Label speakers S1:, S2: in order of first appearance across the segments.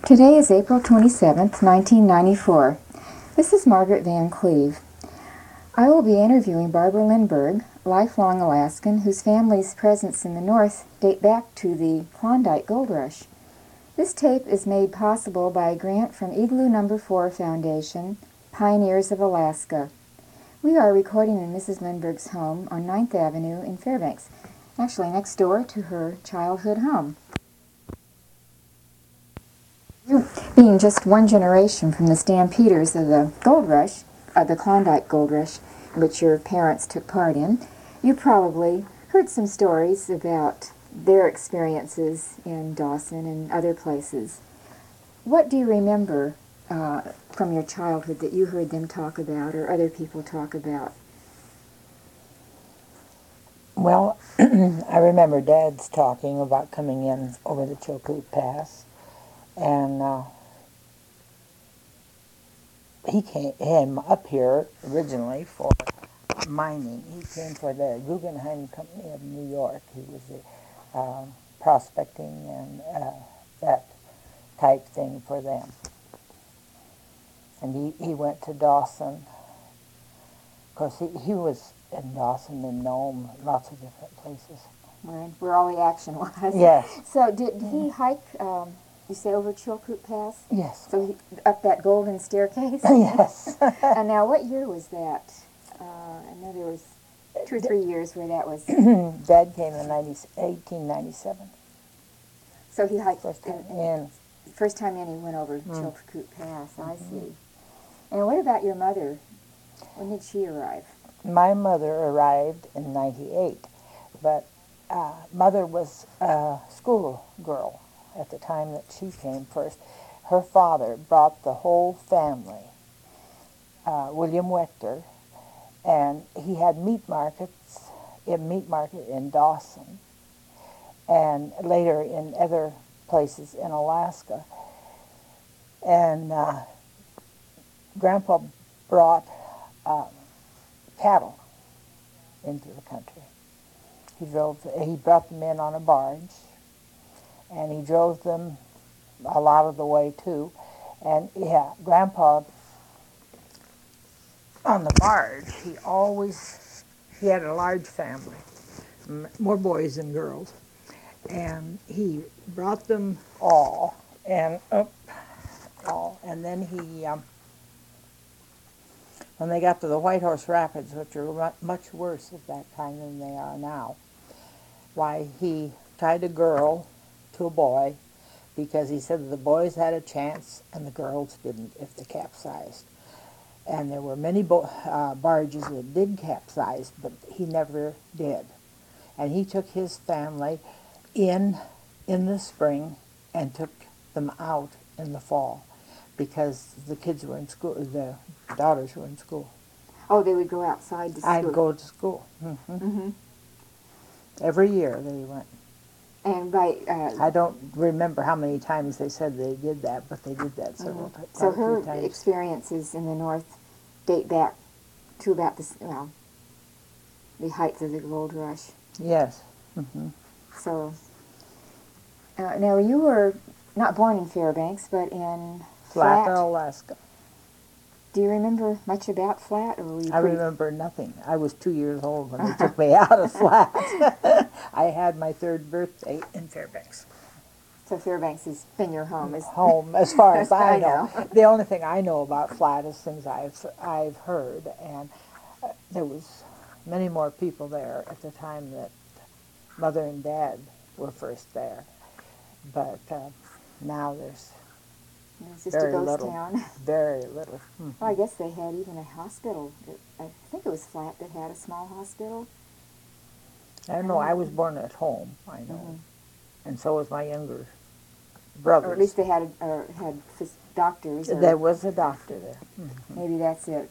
S1: Today is April 27th, 1994. This is Margaret Van Cleve. I will be interviewing Barbara Lindbergh, lifelong Alaskan whose family's presence in the North date back to the Klondike Gold Rush. This tape is made possible by a grant from Igloo No. 4 Foundation, Pioneers of Alaska. We are recording in Mrs. Lindbergh's home on 9th Avenue in Fairbanks, actually next door to her childhood home. Being just one generation from the stampeders of the gold rush, the Klondike Gold Rush, which your parents took part in, you probably heard some stories about their experiences in Dawson and other places. What do you remember from your childhood that you heard them talk about or other people talk about?
S2: Well, I remember Dad's talking about coming in over the Chilkoot Pass, and he came up here originally for mining. He came for the Guggenheim Company of New York. He was prospecting and that type thing for them. And he went to Dawson. Of course, he was in Dawson and Nome, lots of different places.
S1: Where all the action was.
S2: Yes.
S1: So did he hike, you say, over Chilkoot Pass?
S2: Yes.
S1: So up that golden staircase?
S2: Yes.
S1: And now what year was that? I know there was 2 or 3 years where that was.
S2: Dad came in 1897.
S1: So he hiked
S2: First time in.
S1: First time in, he went over Chilkoot Pass. I see. And what about your mother? When did she arrive?
S2: My mother arrived in 98, but Mother was a schoolgirl at the time that she came first. Her father brought the whole family, William Wechter, and he had meat market in Dawson, and later in other places in Alaska. And Grandpa brought cattle into the country. He brought them in on a barge, and he drove them a lot of the way too. And yeah, Grandpa, on the barge, he had a large family, more boys than girls, and he brought them all, and then he, when they got to the White Horse Rapids, which are much worse at that time than they are now, why, he tied a girl to a boy because he said the boys had a chance and the girls didn't if they capsized. And there were many barges that did capsize, but he never did. And he took his family in the spring and took them out in the fall because the kids were in school, the daughters were in school.
S1: Oh, they would go outside to school.
S2: I'd go to school. Every year they went.
S1: And by
S2: I don't remember how many times they said they did that, but they did that several times.
S1: So her experiences in the North date back to about the height of the gold rush.
S2: Yes.
S1: So now you were not born in Fairbanks, but in Flat,
S2: Alaska.
S1: Do you remember much about Flat, or were you?
S2: I remember nothing. I was 2 years old when they took me out of Flat. I had my 3rd birthday in Fairbanks.
S1: So Fairbanks has been your home,
S2: home as far as I know.
S1: know.
S2: The only thing I know about Flat is things I've heard, and there was many more people there at the time that Mother and Dad were first there. But now there's
S1: just
S2: very
S1: a ghost
S2: little.
S1: Town.
S2: Very little.
S1: Well, I guess they had even a hospital. I think it was Flat that had a small hospital.
S2: I don't know. I was born at home, I know. And so was my younger brother.
S1: Or at least they had doctors.
S2: There was a doctor there.
S1: Maybe that's it.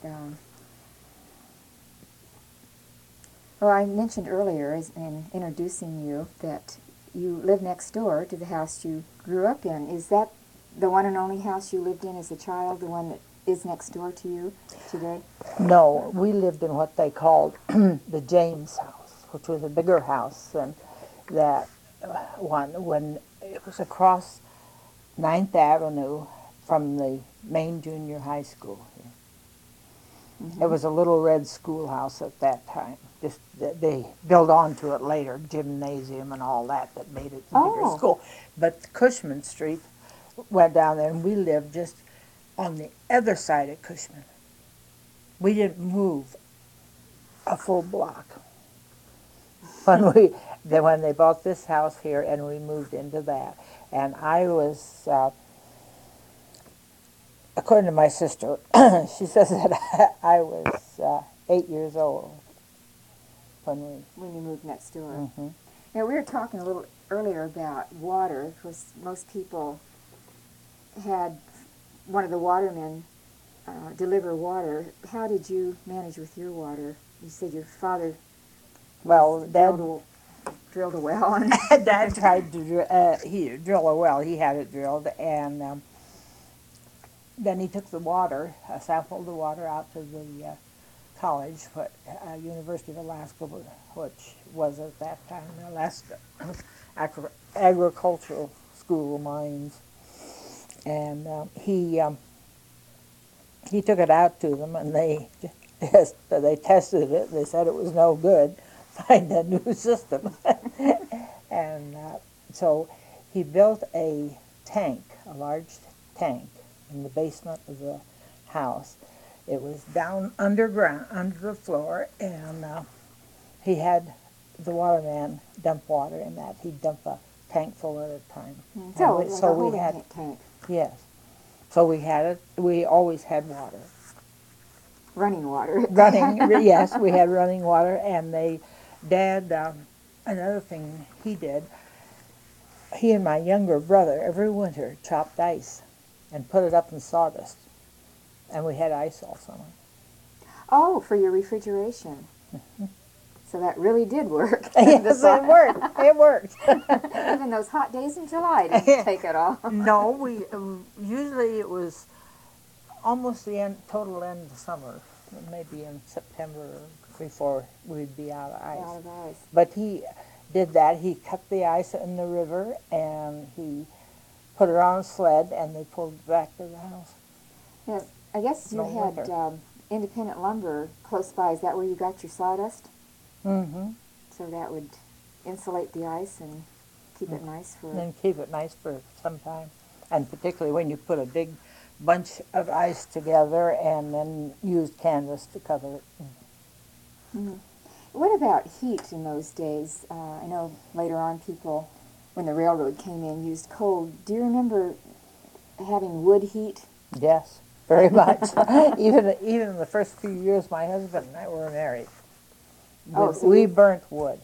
S1: Well, I mentioned earlier in introducing you that you live next door to the house you grew up in. Is that the one and only house you lived in as a child, the one that is next door to you today?
S2: No, we lived in what they called the James house, which was a bigger house than that one. When it was across 9th Avenue from the main junior high school here.
S1: Mm-hmm.
S2: It was a little red schoolhouse at that time. Just they built onto it later, gymnasium and all that made it a bigger
S1: Oh.
S2: school. But Cushman Street went down there, and we lived just on the other side of Cushman. We didn't move a full block when they bought this house here, and we moved into that. And I was, according to my sister, she says that I was 8 years old when
S1: you moved next door.
S2: Mm-hmm.
S1: Now, we were talking a little earlier about water, because most people had one of the watermen deliver water. How did you manage with your water? You said your father drilled a well. And
S2: Dad tried to drill a well. He had it drilled, and then he took the water, sampled the water out to the college, University of Alaska, which was at that time Alaska Agricultural School of Mines, and he took it out to them, and they tested it. They said it was no good. Find a new system, and so he built a large tank, in the basement of the house. It was down underground, under the floor, and he had the waterman dump water in that. He'd dump a tank full at a time.
S1: So we had tank.
S2: Yes. So we had it. We always had water.
S1: Running water.
S2: Yes, we had running water, and Dad, another thing he did, he and my younger brother every winter chopped ice and put it up in sawdust, and we had ice all summer.
S1: Oh, for your refrigeration.
S2: Mm-hmm.
S1: So that really did work.
S2: Yes, it worked. It worked.
S1: Even those hot days in July didn't take it all.
S2: No, we usually it was almost the total end of the summer, maybe in September before we'd be out of ice.
S1: Out of ice.
S2: But he did that. He cut the ice in the river, and he put it on a sled, and they pulled it back to the house.
S1: Yeah, I guess you had independent lumber close by. Is that where you got your sawdust?
S2: Mm-hmm.
S1: So that would insulate the ice and keep it nice for...
S2: And keep it nice for some time. And particularly when you put a big bunch of ice together and then used canvas to cover it.
S1: Mm-hmm. What about heat in those days? I know later on people, when the railroad came in, used coal. Do you remember having wood heat?
S2: Yes, very much. even in the first few years my husband and I were married, we burnt wood.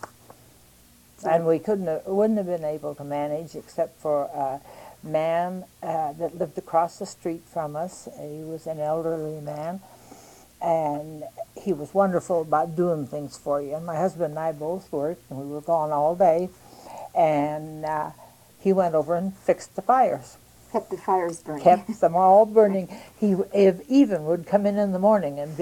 S2: And we wouldn't have been able to manage except for a man that lived across the street from us. He was an elderly man, and he was wonderful about doing things for you. And my husband and I both worked, and we were gone all day. And he went over and fixed the fires.
S1: Kept the fires burning.
S2: Kept them all burning. He even would come in the morning and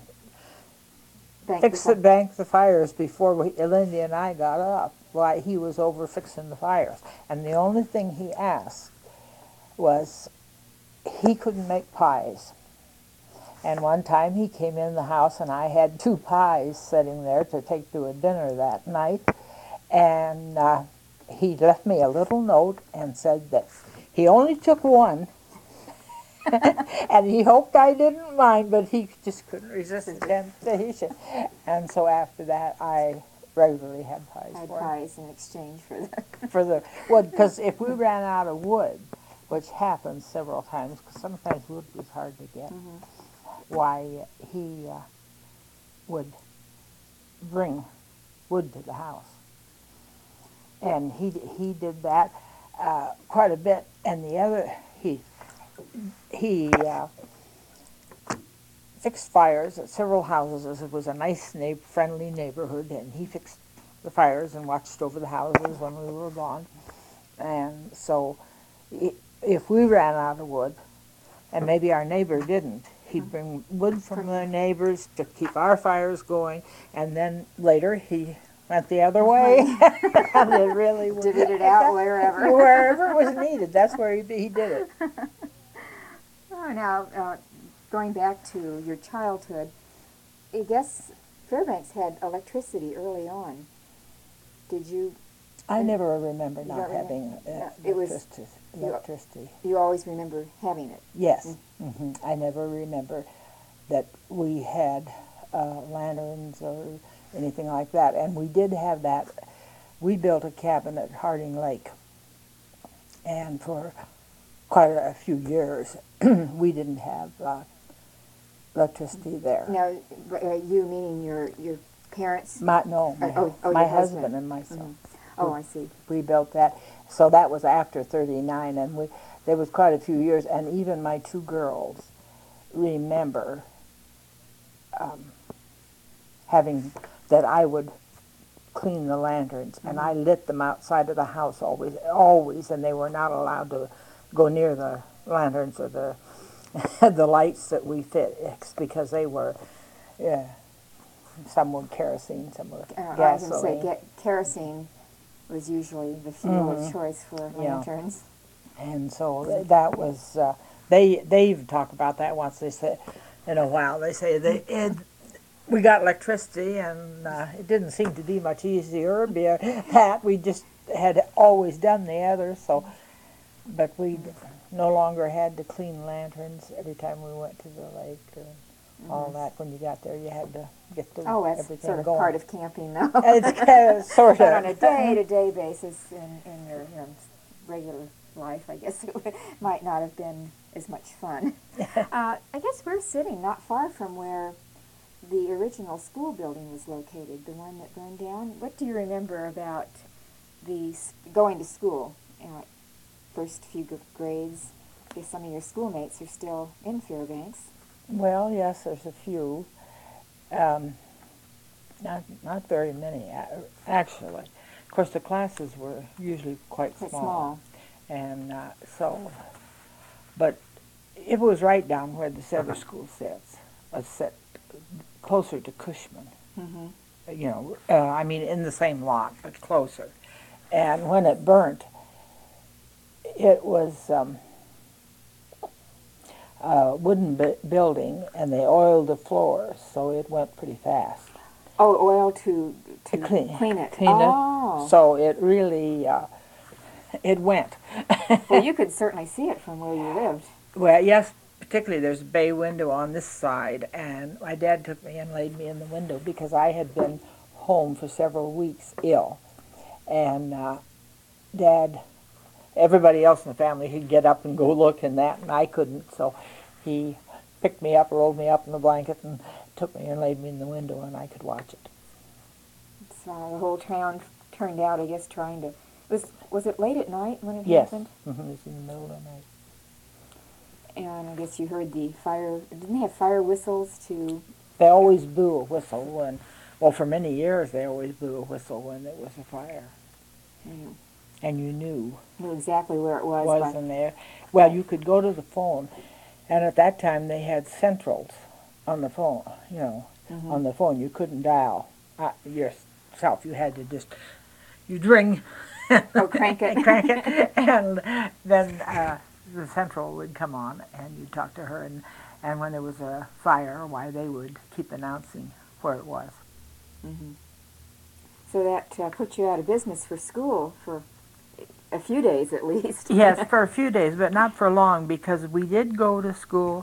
S2: bank the fires before Lindy and I got up. While he was over fixing the fires. And the only thing he asked was he couldn't make pies. And one time he came in the house, and I had 2 pies sitting there to take to a dinner that night. And he left me a little note and said that he only took one, and he hoped I didn't mind, but he just couldn't resist the temptation. And so after that, I regularly had pies.
S1: Pies in exchange for the
S2: for the wood, because if we ran out of wood, which happened several times, because sometimes wood was hard to get, why he would bring wood to the house, and he did that quite a bit. And the other he fixed fires at several houses. It was a nice, friendly neighborhood, and he fixed the fires and watched over the houses when we were gone. And so if we ran out of wood, and maybe our neighbor didn't, he'd bring wood from the neighbors to keep our fires going, and then later he went the other way. And it really was.
S1: Divvied it out wherever.
S2: Wherever it was needed, that's where he did it.
S1: Oh, now, going back to your childhood, I guess Fairbanks had electricity early on. Did you?
S2: I never remember
S1: You
S2: not
S1: don't
S2: having
S1: it was-
S2: electricity.
S1: You always remember having it.
S2: Yes. I never remember that we had lanterns or anything like that. And we did have that. We built a cabin at Harding Lake. And for quite a few years, we didn't have electricity there.
S1: Now, you meaning your parents?
S2: My
S1: your
S2: my
S1: husband.
S2: husband and myself.
S1: Oh, I see.
S2: We built that. So that was after 39, and there was quite a few years, and even my two girls remember having, that I would clean the lanterns, and I lit them outside of the house always, and they were not allowed to go near the lanterns or the the lights that we fixed, because they were, some were kerosene, some were
S1: I was
S2: gasoline.
S1: going to say, kerosene was usually the fuel of choice for
S2: Yeah.
S1: lanterns.
S2: And so that was, they even talk about that once. They said, in a while, they say we got electricity, and it didn't seem to be much easier. We just had always done the other, so, but we no longer had to clean lanterns every time we went to the lake or all that. When you got there, you had to get
S1: That's
S2: everything
S1: sort of
S2: going.
S1: part of camping, though.
S2: It's kind of, sort
S1: But
S2: of.
S1: on a day-to-day basis in your regular life, I guess it might not have been as much fun. I guess we're sitting not far from where the original school building was located, the one that burned down. What do you remember about going to school? First few grades. I guess some of your schoolmates are still in Fairbanks.
S2: Well, yes, there's a few. Not very many, actually. Of course, the classes were usually quite small. And but it was right down where this other school sits. Set closer to Cushman. I mean, in the same lot, but closer. And when it burnt, it was a wooden building, and they oiled the floors, so it went pretty fast.
S1: Oh, oil to clean it. Oh.
S2: So it really, it went.
S1: Well, you could certainly see it from where you lived.
S2: Well, yes, particularly there's a bay window on this side, and my dad took me and laid me in the window because I had been home for several weeks ill. And Dad, everybody else in the family could get up and go look and that, and I couldn't, so he picked me up, rolled me up in the blanket, and took me and laid me in the window, and I could watch it.
S1: So the whole town turned out, I guess, trying to... Was it late at night when it
S2: Yes.
S1: happened?
S2: It was in the middle of the night.
S1: And I guess you heard the fire... Didn't they have fire whistles to...
S2: They always blew a whistle when... Well, for many years they always blew a whistle when there was a fire.
S1: Mm.
S2: And you knew
S1: exactly where it was.
S2: wasn't there. Well, you could go to the phone, and at that time they had centrals on the phone, on the phone. You couldn't dial yourself. You had to just... You'd ring...
S1: crank it.
S2: Crank it, and then the central would come on, and you'd talk to her, and when there was a fire, why they would keep announcing where it was.
S1: Mm-hmm. So that put you out of business for school for a few days at least.
S2: Yes, for a few days, but not for long, because we did go to school.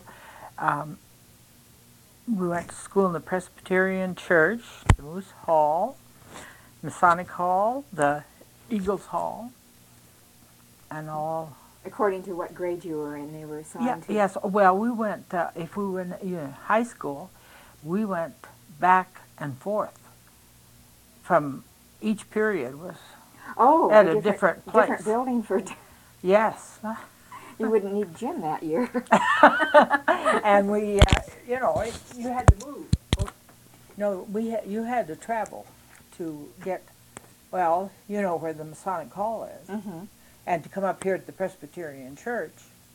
S2: We went to school in the Presbyterian Church, Moose Hall, Masonic Hall, the Eagles Hall, and all.
S1: According to what grade you were in, they were assigned to.
S2: Yes, well, we went, if we were in high school, we went back and forth from each period was at a different place.
S1: Different building for...
S2: Yes.
S1: You wouldn't need gym that year.
S2: And we, you had to move. No, you had to travel to get, well, you know where the Masonic Hall is.
S1: Mm-hmm.
S2: And to come up here to the Presbyterian Church,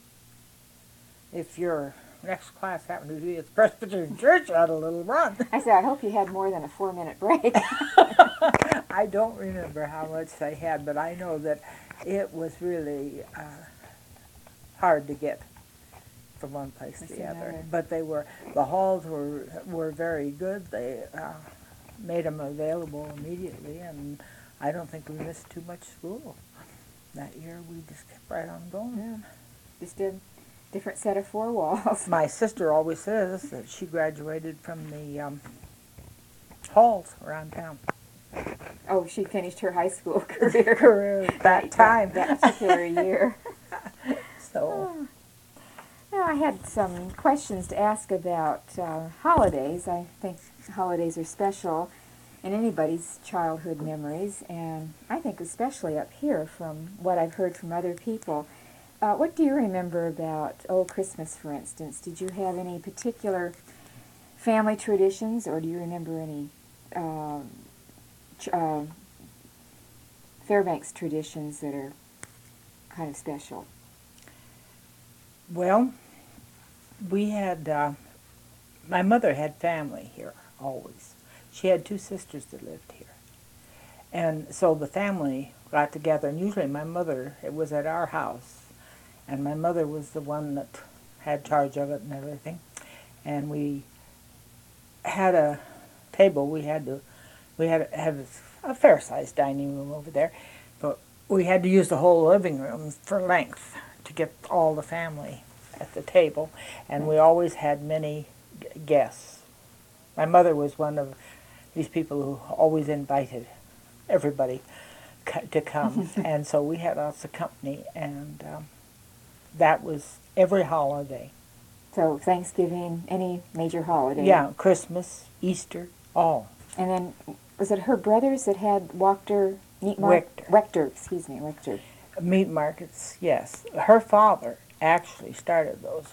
S2: if your next class happened to be at the Presbyterian Church, you had a little run.
S1: I said, I hope you had more than a 4-minute break.
S2: I don't remember how much they had, but I know that it was really hard to get from one place to the other. But the halls were very good. They made them available immediately, and I don't think we missed too much school that year. We just kept right on going.
S1: Yeah. Just a different set of four walls.
S2: My sister always says that she graduated from the halls around town.
S1: Oh, she finished her high school career.
S2: That time.
S1: That particular year.
S2: So.
S1: Well, I had some questions to ask about holidays. I think holidays are special in anybody's childhood memories, and I think especially up here from what I've heard from other people. What do you remember about Old Christmas, for instance? Did you have any particular family traditions, or do you remember any Fairbanks traditions that are kind of special?
S2: Well, we had, my mother had family here, always. She had two sisters that lived here. And so the family got together, and usually my mother, it was at our house, and my mother was the one that had charge of it and everything. And we had a table. We had to have a fair-sized dining room over there, but we had to use the whole living room for length to get all the family at the table, and we always had many guests. My mother was one of these people who always invited everybody to come, and so we had lots of company, and that was every holiday.
S1: So Thanksgiving, any major holiday?
S2: Yeah, Christmas, Easter, all.
S1: And then, was it her brothers that had Wachter meat
S2: Wechter.
S1: Wechter, excuse me, Wechter.
S2: Meat markets, yes. Her father actually started those.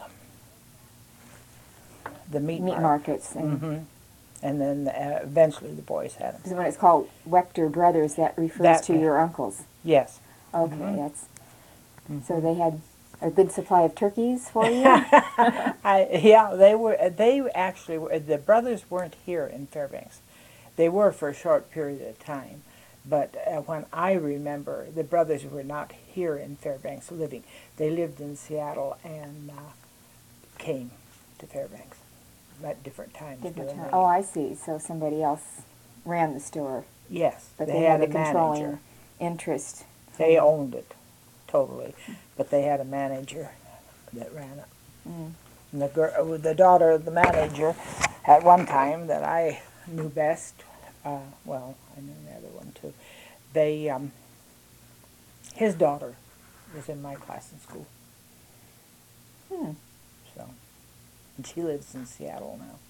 S2: The meat
S1: markets. And,
S2: and then eventually the boys had them.
S1: So when it's called Wechter Brothers, that refers to your uncles?
S2: Yes.
S1: Okay, that's... So they had a good supply of turkeys for you?
S2: Yeah, they actually were, the brothers weren't here in Fairbanks. They were for a short period of time. But when I remember, the brothers were not here in Fairbanks living. They lived in Seattle and came to Fairbanks at different times.
S1: Oh, I see. So somebody else ran the store.
S2: Yes,
S1: but they had
S2: a
S1: the controlling
S2: manager.
S1: interest.
S2: They owned it totally, but they had a manager that ran it. And the daughter of the manager, at one time that I knew best, well, I knew the other one too. They, his daughter was in my class in school. So, and she lives in Seattle now.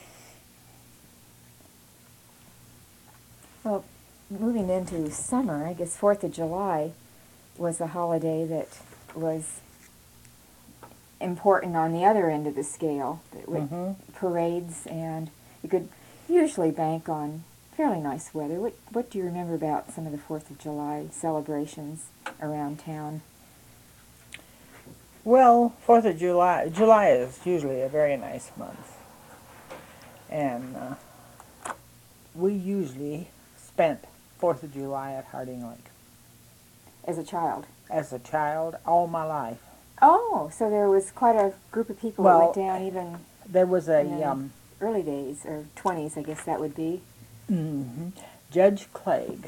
S1: Well, moving into summer, I guess 4th of July was a holiday that was important on the other end of the scale. With parades, and you could usually bank on fairly nice weather. What do you remember about some of the 4th of July celebrations around town?
S2: Well, 4th of July, July is usually a very nice month. And we usually spent 4th of July at Harding Lake.
S1: As a child?
S2: As a child, all my life.
S1: Oh, so there was quite a group of people that went down even...
S2: There was a...
S1: early days, or 20s, I guess that would be.
S2: Judge Clegg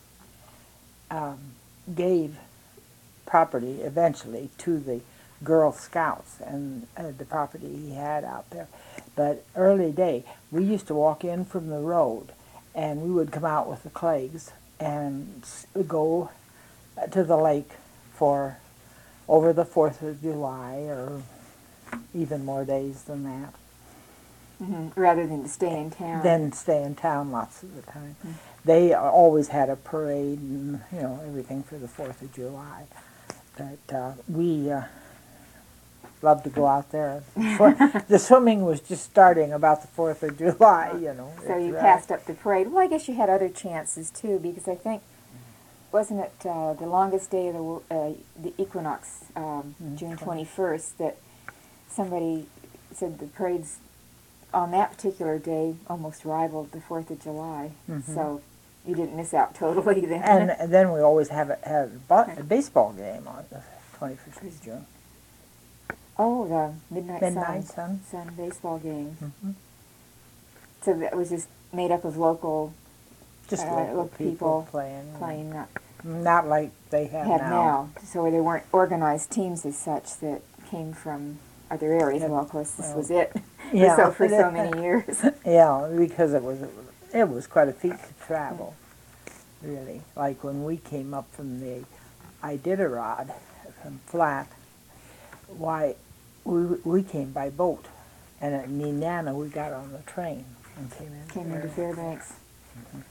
S2: gave property eventually to the Girl Scouts and the property he had out there. But early day, we used to walk in from the road, and we would come out with the Cleggs and go to the lake for over the 4th of July, or even more days than that.
S1: Rather than to stay in town.
S2: Then stay in town lots of the time. They always had a parade and, you know, everything for the 4th of July. But we loved to go out there. The swimming was just starting about the 4th of July, you know.
S1: So you passed up the parade. Well, I guess you had other chances, too, because I think, wasn't it the longest day of the equinox, June 21st, that somebody said the parades on that particular day almost rivaled the 4th of July. So you didn't miss out totally then.
S2: And then we always have a baseball game on the 25th of June.
S1: Oh, the
S2: Midnight Sun.
S1: Sun baseball game.
S2: Mm-hmm.
S1: So that was just made up of local
S2: Just
S1: local
S2: people
S1: playing,
S2: not like they have now.
S1: So they weren't organized teams as such that came from other areas. Well, of course, this was it.
S2: Yeah.
S1: for so many years.
S2: Yeah, because it was quite a feat to travel, really. Like when we came up from the Iditarod, from Flat, why, we came by boat. And at Nenana, we got on the train and
S1: Came into Fairbanks. Mm-hmm.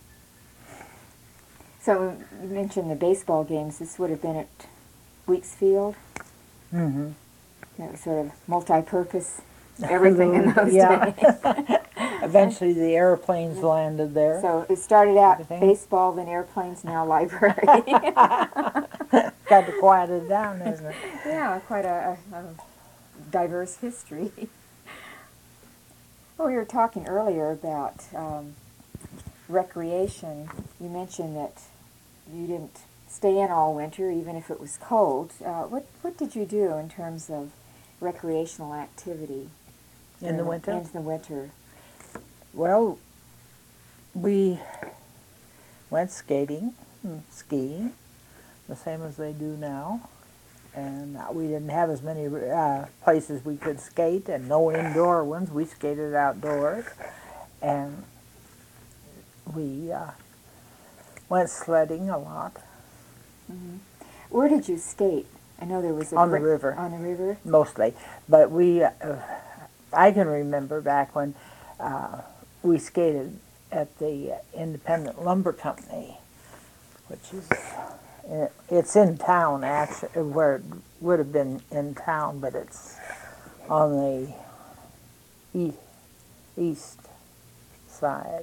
S1: So you mentioned the baseball games. This would have been at Weeks Field.
S2: Mm-hmm.
S1: That was sort of multi-purpose, everything in those
S2: Yeah.
S1: days.
S2: Eventually the airplanes landed there.
S1: So it started out
S2: Everything.
S1: baseball, then airplanes, now library.
S2: Got to quiet it down, isn't it?
S1: Yeah, quite a diverse history. Well, we were talking earlier about recreation. You mentioned that you didn't stay in all winter, even if it was cold. What did you do in terms of recreational activity
S2: In the winter?
S1: In the winter.
S2: Well, we went skating and skiing, the same as they do now. And we didn't have as many places we could skate, and no indoor ones. We skated outdoors. And we went sledding a lot.
S1: Mm-hmm. Where did you skate? I know there was
S2: On the river.
S1: On the river?
S2: Mostly. But I can remember back when we skated at the Independent Lumber Company, which is, it's in town, actually, where it would have been in town, but it's on the east side.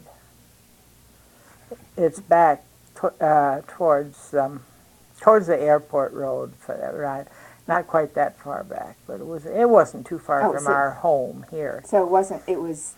S2: It's back towards the airport road, right? Not quite that far back, but it wasn't too far from our home here.
S1: So it was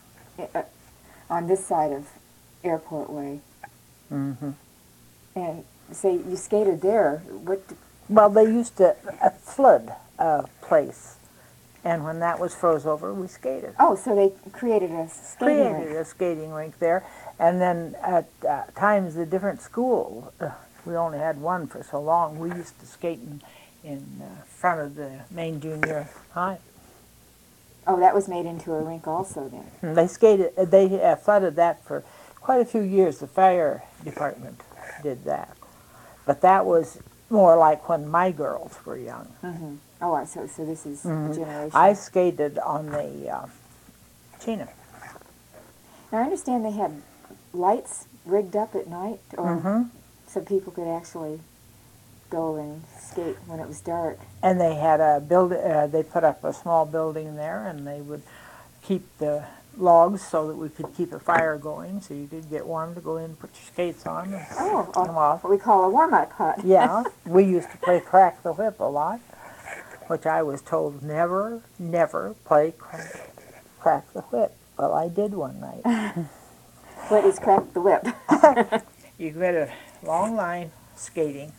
S1: on this side of Airport Way.
S2: Mm-hmm.
S1: And say you skated there.
S2: Well, they used to flood a place, and when that was froze over, we skated.
S1: Oh, so they created a skating rink
S2: there, and then at times the different schools, we only had one for so long. We used to skate in front of the main junior high.
S1: Oh, that was made into a rink also then.
S2: They flooded that for quite a few years. The fire department did that. But that was more like when my girls were young.
S1: Mm-hmm. Oh, so this is the generation.
S2: I skated on the Chena.
S1: Now, I understand they had lights rigged up at night, so people could actually go and skate when it was dark.
S2: And they had they put up a small building there, and they would keep the logs so that we could keep a fire going, so you could get warm to go in and put your skates on and come off.
S1: What we call a warm-up hut.
S2: Yeah, we used to play Crack the Whip a lot, which I was told never play Crack the Whip. Well, I did one night.
S1: What is Crack the Whip?
S2: You get a long line skating,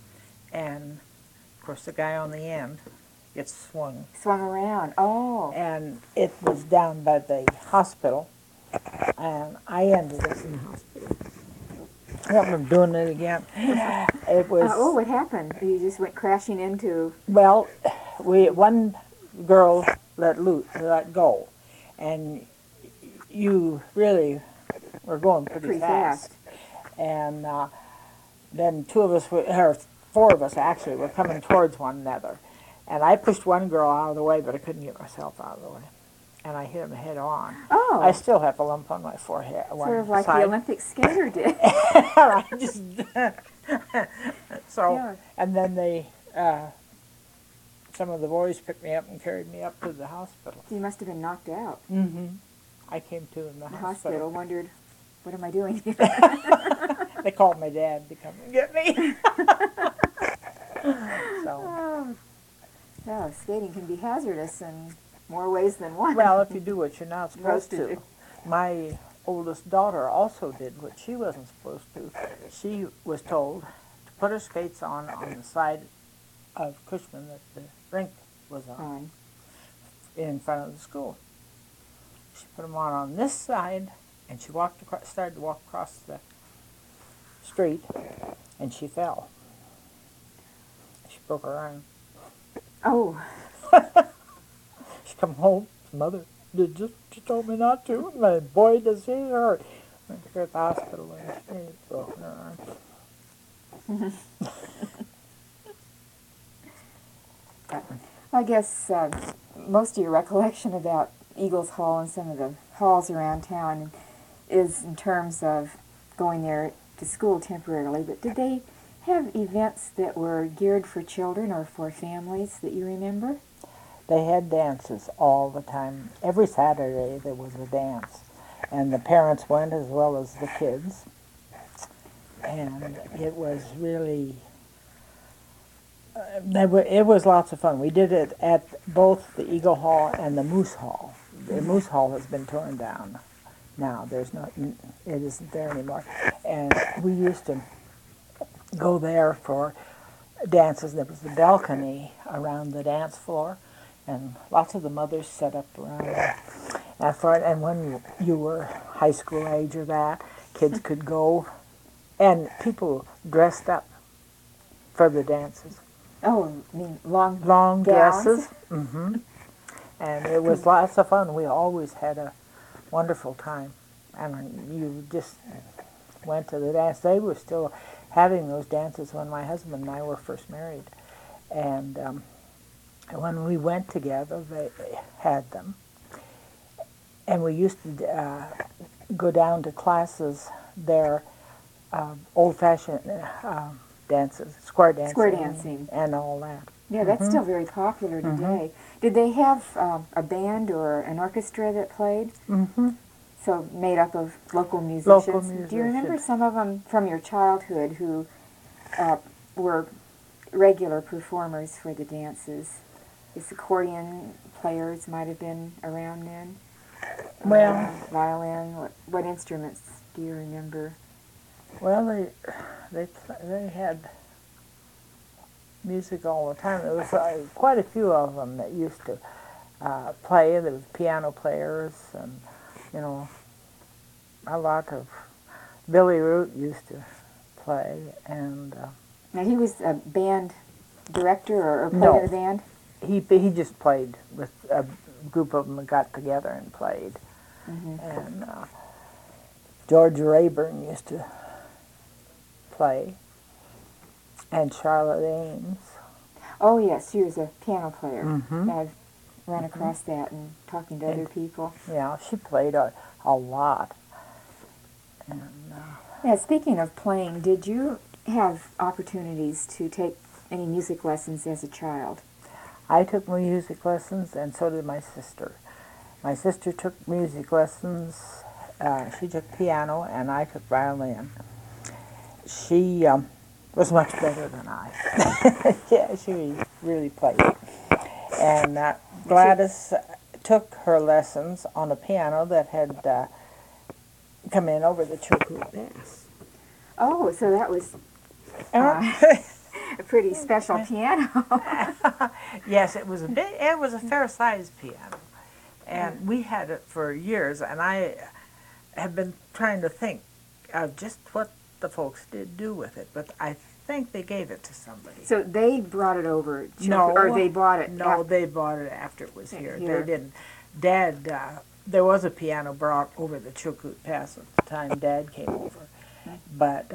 S2: and of course the guy on the end gets swung.
S1: Swung around, oh.
S2: And it was down by the hospital, and I ended up in the hospital. I'm doing it again. It was.
S1: What happened? You just went crashing into.
S2: Well, one girl let go, and you really were going pretty fast. And then four of us actually were coming towards one another. And I pushed one girl out of the way, but I couldn't get myself out of the way. And I hit him head on.
S1: Oh.
S2: I still have a lump on my forehead.
S1: Sort of like the Olympic skater did.
S2: I just
S1: Yeah.
S2: And then some of the boys picked me up and carried me up to the hospital.
S1: You must have been knocked out.
S2: Mm-hmm. I came to in the hospital.
S1: Wondered, what am I doing here?
S2: They called my dad to come and get me.
S1: Oh, skating can be hazardous in more ways than one.
S2: Well, if you do what you're not supposed to.
S1: do.
S2: My oldest daughter also did what she wasn't supposed to. She was told to put her skates on the side of Cushman that the rink was on, in front of the school. She put them on this side, and she started to walk across the street, and she fell. She broke her arm.
S1: Oh.
S2: She come home, mother, she told me not to. My boy, does he hurt? Went to her at the hospital, and she had broken her arm.
S1: I guess most of your recollection about Eagles Hall and some of the halls around town is in terms of going there to school temporarily, but did they have events that were geared for children or for families that you remember?
S2: They had dances all the time. Every Saturday there was a dance, and the parents went as well as the kids, and it was really it was lots of fun. We did it at both the Eagle Hall and the Moose Hall. The Moose Hall has been torn down now. It isn't there anymore. And we used to go there for dances. There was a balcony around the dance floor, and lots of the mothers set up around that for it. And when you were high school age or that, kids could go, and people dressed up for the dances.
S1: Oh, you mean long gowns?
S2: Dresses. Mm-hmm. And it was lots of fun. We always had a wonderful time. And you just went to the dance. They were still having those dances when my husband and I were first married. And when we went together, they had them. And we used to go down to classes there, old-fashioned dances, square dancing, and all that.
S1: Yeah, that's still very popular today. Did they have a band or an orchestra that played?
S2: Mm-hmm.
S1: So made up of local musicians. Do you remember
S2: musicians.
S1: some of them from your childhood who were regular performers for the dances? These accordion players might have been around then.
S2: Well,
S1: violin. What instruments do you remember?
S2: well, they had music all the time. There was quite a few of them that used to play. There was piano players, and a lot of Billy Root used to play, and
S1: Now he was a band director or played
S2: No.
S1: in a band.
S2: he just played with a group of them that got together and played.
S1: Mm-hmm.
S2: And George Rayburn used to play, and Charlotte Ames.
S1: Oh yes, she was a piano player.
S2: Mm-hmm.
S1: I've run across that and talking to other people.
S2: Yeah, she played a lot. And
S1: Yeah, speaking of playing, did you have opportunities to take any music lessons as a child?
S2: I took music lessons, and so did my sister. My sister took music lessons. She took piano, and I took violin. She was much better than I. Yeah, she really played. And Gladys took her lessons on a piano that had come in over the Chilkoot Pass.
S1: Oh, so that was a pretty special piano.
S2: Yes, it was a fair-sized piano, and we had it for years. And I have been trying to think of just what the folks did do with it, but I think they gave it to somebody.
S1: So they brought it over,
S2: No,
S1: or they bought it?
S2: No, they bought it after it was here. They didn't. Dad, there was a piano brought over the Chilkoot Pass at the time Dad came over, but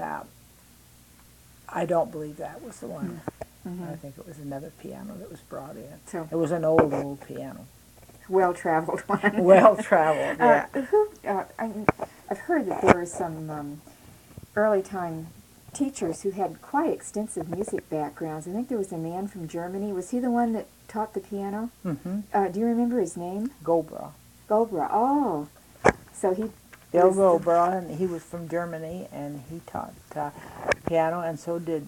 S2: I don't believe that was the one.
S1: Mm-hmm.
S2: I think it was another piano that was brought in.
S1: So
S2: it was an old piano.
S1: Well-traveled one.
S2: Well-traveled, yeah.
S1: I've heard that there were some early-time teachers who had quite extensive music backgrounds. I think there was a man from Germany. Was he the one that taught the piano?
S2: Mm-hmm.
S1: Do you remember his name?
S2: Gobra.
S1: Gobra. Oh, so he.
S2: Bill Gobra, and he was from Germany, and he taught piano, and so did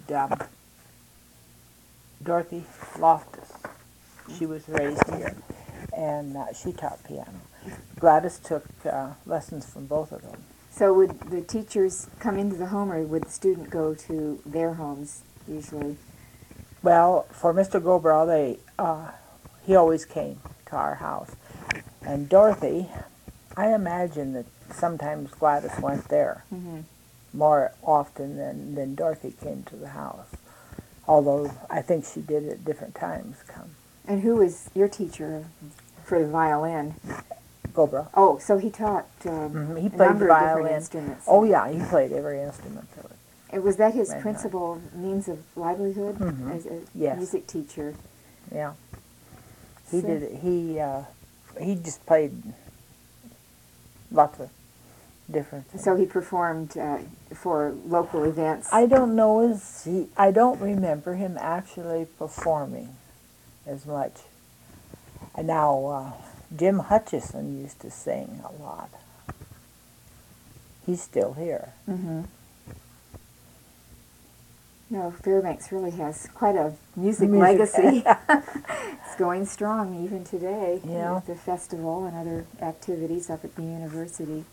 S2: Dorothy Loftus. She was raised here, and she taught piano. Gladys took lessons from both of them.
S1: So would the teachers come into the home, or would the student go to their homes usually?
S2: Well, for Mr. Gobrow, he always came to our house. And Dorothy, I imagine that sometimes Gladys went there more often than Dorothy came to the house. Although I think she did at different times come.
S1: And who was your teacher for the violin?
S2: Gobrow.
S1: Oh, so he taught
S2: He
S1: a
S2: played
S1: number
S2: the
S1: of different
S2: violin.
S1: instruments.
S2: Oh yeah, he played every instrument of it.
S1: And was that his
S2: Very
S1: principal means of livelihood as a
S2: Yes.
S1: music teacher?
S2: Yeah. He
S1: So-
S2: did it. He just played lots of different things.
S1: So he performed for local events.
S2: I don't know I don't remember him actually performing as much. And now Jim Hutchison used to sing a lot. He's still here.
S1: Mm-hmm. No, Fairbanks really has quite a music legacy. It's going strong even today
S2: Yeah.
S1: with the festival and other activities up at the university.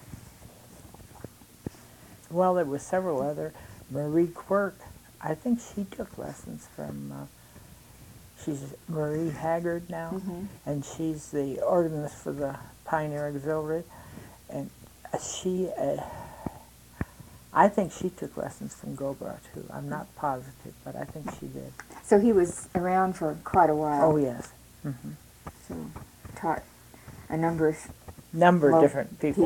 S2: Well, there were several other. Marie Quirk, I think she took lessons from, she's Marie Haggard now, and she's the organist for the Pioneer Auxiliary. And she, I think she took lessons from Gobrow too. I'm not positive, but I think she did.
S1: So he was around for quite a while.
S2: Oh, yes.
S1: So taught a number of
S2: Number of different people.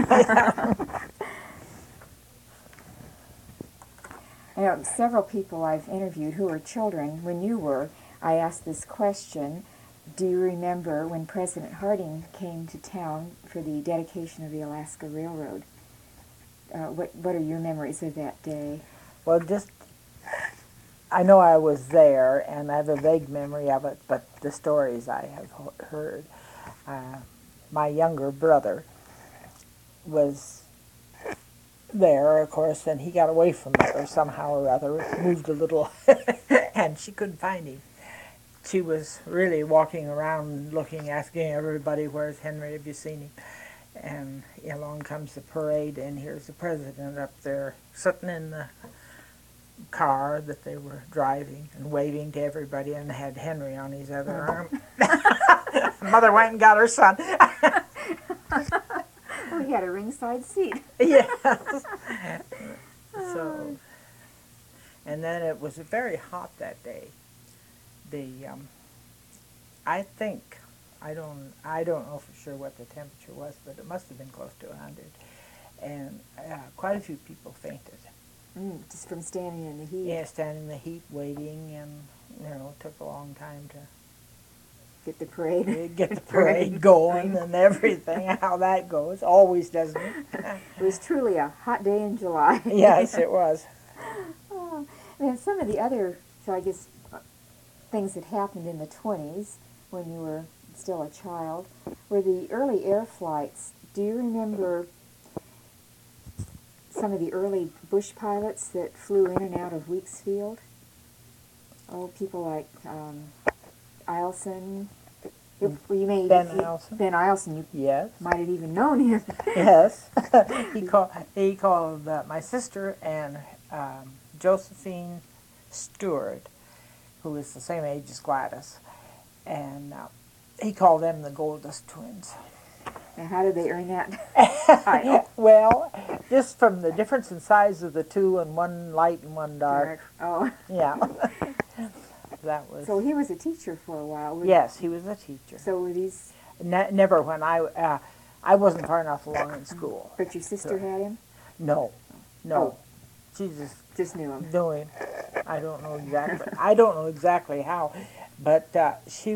S1: I know several people I've interviewed who were children. When you were, I asked this question: do you remember when President Harding came to town for the dedication of the Alaska Railroad? What are your memories of that day?
S2: Well, I know I was there, and I have a vague memory of it, but the stories I have heard. My younger brother was there, of course, and he got away from Mother somehow or other, moved a little, and she couldn't find him. She was really walking around looking, asking everybody, "Where's Henry? Have you seen him?" And along comes the parade, and here's the president up there sitting in the car that they were driving and waving to everybody, and had Henry on his other arm. Mother went and got her son.
S1: Oh, he had a ringside seat.
S2: Yes. So, and then it was very hot that day. I don't know for sure what the temperature was, but it must have been close to 100. And quite a few people fainted.
S1: Just from standing in the heat.
S2: Yeah, standing in the heat, waiting, and it took a long time to
S1: Get the parade.
S2: get the parade going and everything. How that goes, always doesn't it?
S1: It was truly a hot day in July.
S2: Yes, it was.
S1: And some of the other, so I guess, things that happened in the 20s when you were still a child were the early air flights. Do you remember some of the early bush pilots that flew in and out of Weeksfield? Oh, people like Eielson. You may
S2: Ben Eielson.
S1: Ben Eielson. You
S2: Yes.
S1: might have even known him.
S2: Yes. He called my sister and Josephine Stewart, who is the same age as Gladys, and he called them the Goldust twins.
S1: Now, how did they earn that title?
S2: Well, just from the difference in size of the two, and one light and one dark.
S1: Oh.
S2: Yeah. That was.
S1: So he was a teacher for a while.
S2: Yes, he was a teacher.
S1: So were these?
S2: Never when I wasn't far enough along in school.
S1: But your sister had him?
S2: No.
S1: Oh.
S2: She
S1: Just knew him.
S2: knew him. I don't know exactly. I don't know exactly how, but she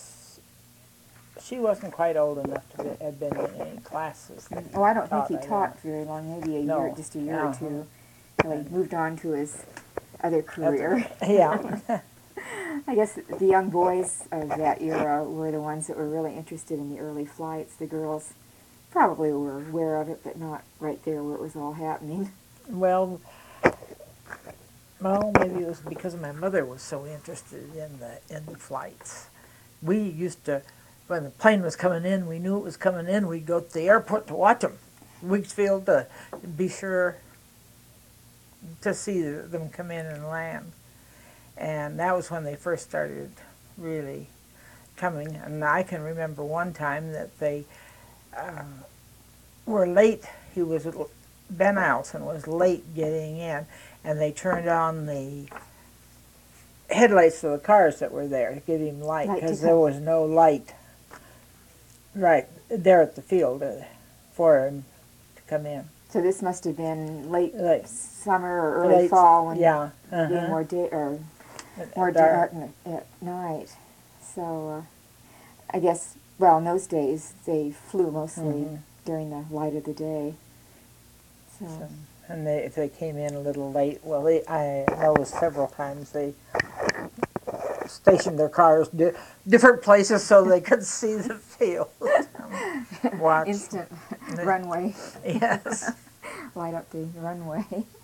S2: wasn't quite old enough to have been in any classes.
S1: Oh, I don't think he
S2: by then.
S1: taught very long. Maybe
S2: No.
S1: just a year or
S2: Uh-huh.
S1: two. Till he moved on to his other career.
S2: Yeah.
S1: I guess the young boys of that era were the ones that were really interested in the early flights. The girls probably were aware of it, but not right there where it was all happening.
S2: Well, maybe it was because my mother was so interested in the flights. We used to when the plane was coming in, we knew it was coming in, we'd go to the airport to watch them. Weeksfield, to be sure to see them come in and land. And that was when they first started really coming. And I can remember one time that they were late. Ben Alson was late getting in, and they turned on the headlights of the cars that were there to give him light, because there was no light right there at the field for him to come in.
S1: So this must have been late summer or early fall, when being more dark at night. So I guess, well, in those days they flew mostly during the light of the day. So.
S2: And if they came in a little late, well, I know several times they stationed their cars different places so they could see the field. Watch.
S1: Instant runway.
S2: Yes.
S1: Light up the runway.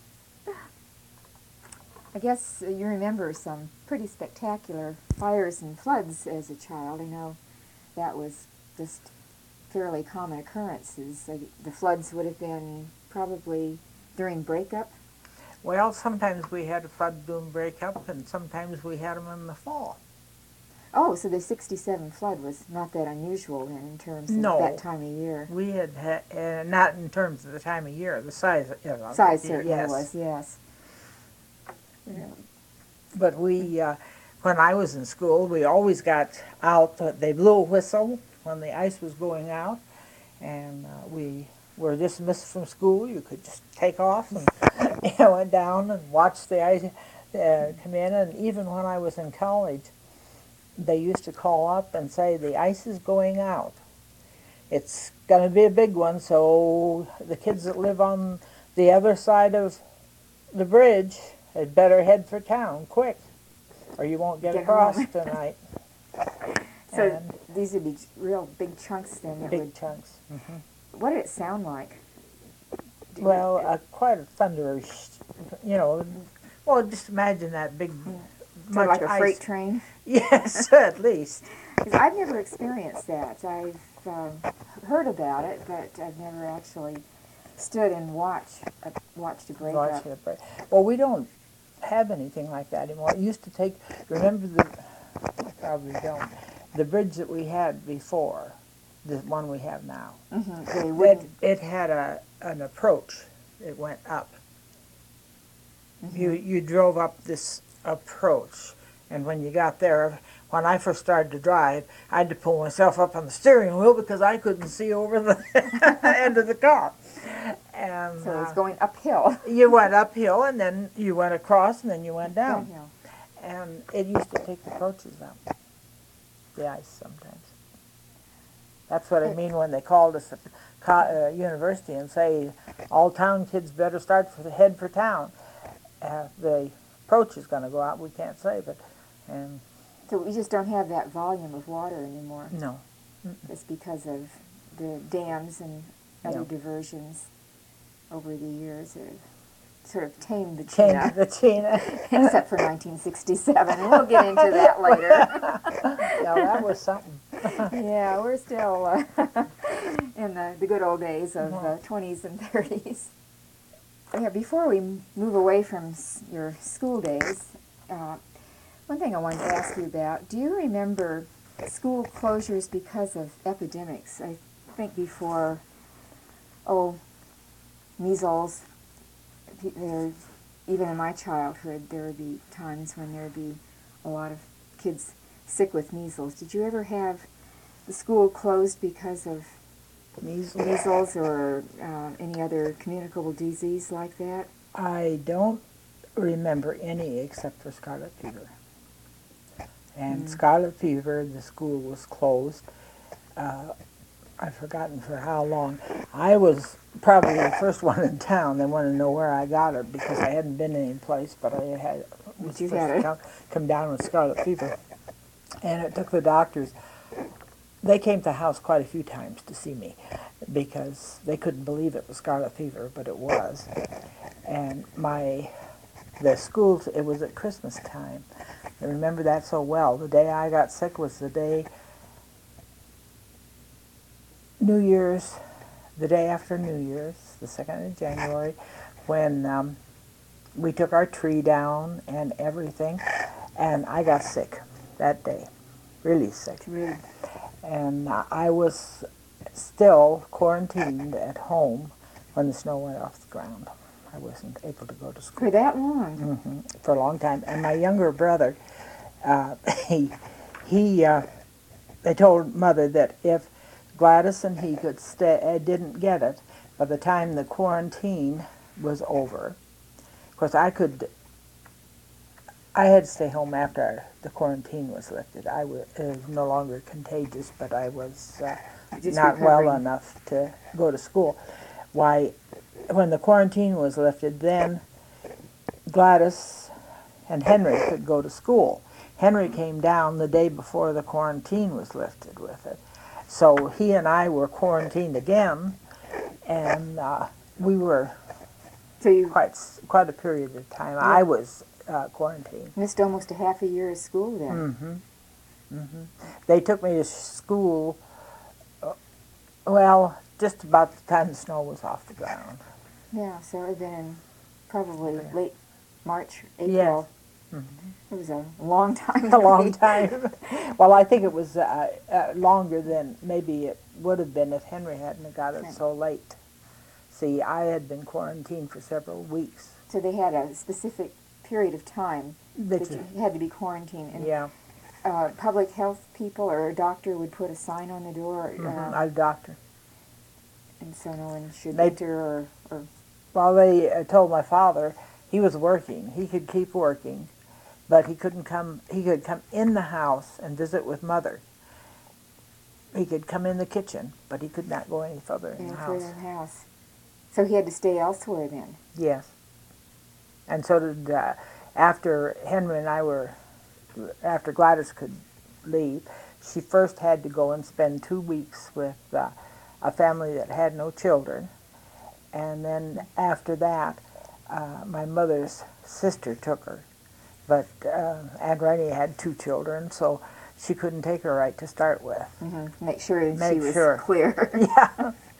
S1: I guess you remember some pretty spectacular fires and floods as a child. I know that was just fairly common occurrences. The floods would have been probably during breakup.
S2: Well, sometimes we had a flood during breakup, and sometimes we had them in the fall.
S1: Oh, so the '67 flood was not that unusual then, in terms of that time of year.
S2: We had not in terms of the time of year, the size.
S1: Size certainly was, yes.
S2: Yeah. But when I was in school, we always got out. They blew a whistle when the ice was going out, and we were dismissed from school. You could just take off and went down and watched the ice come in. And even when I was in college, they used to call up and say, the ice is going out. It's going to be a big one, so the kids that live on the other side of the bridge had better head for town quick, or you won't get across tonight.
S1: So these would be real big chunks then?
S2: Big chunks.
S1: What did it sound like?
S2: Well, quite a thunderous, well, just imagine that big, much
S1: like a
S2: ice.
S1: Freight train?
S2: Yes, at least.
S1: Because I've never experienced that. I've heard about it, but I've never actually stood and watched a breakup.
S2: Well, we don't have anything like that anymore. It used to take, remember I probably don't, the bridge that we had before, the one we have now, it had an approach. It went up. You drove up this approach, and when you got there, when I first started to drive, I had to pull myself up on the steering wheel because I couldn't see over the end of the car. And
S1: so it was going uphill.
S2: You went uphill, and then you went across, and then you went down. And it used to take the approaches out, the ice sometimes. That's what I mean when they called us at university and say, all town kids better head for town. The approach is going to go out, we can't say, but...
S1: So we just don't have that volume of water anymore?
S2: No.
S1: It's because of the dams and other diversions over the years that have sort of tamed the Chena. Except for 1967, and we'll get into that later.
S2: Yeah, that was something.
S1: Yeah, we're still in the good old days of 20s and 30s. Yeah, before we move away from your school days, one thing I wanted to ask you about, do you remember school closures because of epidemics? I think before, measles, even in my childhood, there would be times when there would be a lot of kids sick with measles. Did you ever have the school closed because of measles or any other communicable disease like that?
S2: I don't remember any except for scarlet fever. And scarlet fever, the school was closed. I've forgotten for how long. I was probably the first one in town. They wanted to know where I got it because I hadn't been any place, but I had come down with scarlet fever. And it took the doctors. They came to the house quite a few times to see me because they couldn't believe it was scarlet fever, but it was. And the school, it was at Christmas time. I remember that so well. The day I got sick was the day New Year's, the day after New Year's, the 2nd of January, when we took our tree down and everything, and I got sick that day, really sick.
S1: Really?
S2: And I was still quarantined at home when the snow went off the ground. I wasn't able to go to school.
S1: For that long?
S2: For a long time. And my younger brother, they told Mother that if Gladys and he could didn't get it by the time the quarantine was over. Of course, I had to stay home after the quarantine was lifted. I was no longer contagious, but I was not well enough to go to school. Why, when the quarantine was lifted, then Gladys and Henry could go to school. Henry came down the day before the quarantine was lifted with it. So he and I were quarantined again, and we were quite a period of time. Yeah. I was quarantined.
S1: Missed almost a half a year of school then.
S2: They took me to school, well, just about the time the snow was off the ground.
S1: Yeah, so it would have been in probably late March, April.
S2: Yes.
S1: It was a long time.
S2: A long time. Well, I think it was longer than maybe it would have been if Henry hadn't got it so late. See, I had been quarantined for several weeks.
S1: So they had a specific period of time that you had to be quarantined. And
S2: yeah.
S1: Public health people or a doctor would put a sign on the door.
S2: A doctor.
S1: And so no one should enter or...
S2: Well, they told my father he was working. He could keep working, but he couldn't come. He could come in the house and visit with Mother. He could come in the kitchen, but he could not go any further in the house.
S1: So he had to stay elsewhere then?
S2: Yes. And so did, after Henry and I were, after Gladys could leave, she first had to go and spend 2 weeks with a family that had no children. And then after that, my mother's sister took her. But Aunt Rennie had 2 children, so she couldn't take her right to start with.
S1: Make sure she was clear.
S2: Yeah.